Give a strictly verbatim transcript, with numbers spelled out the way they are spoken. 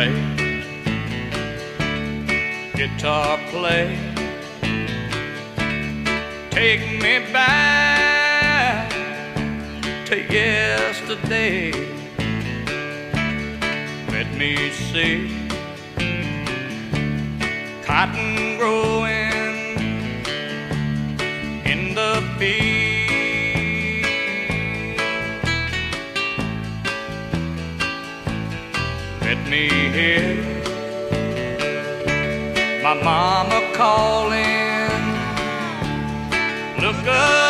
play, guitar play. Take me back to yesterday. Let me see cotton growing in the field. Let me hear my mama calling. Look up.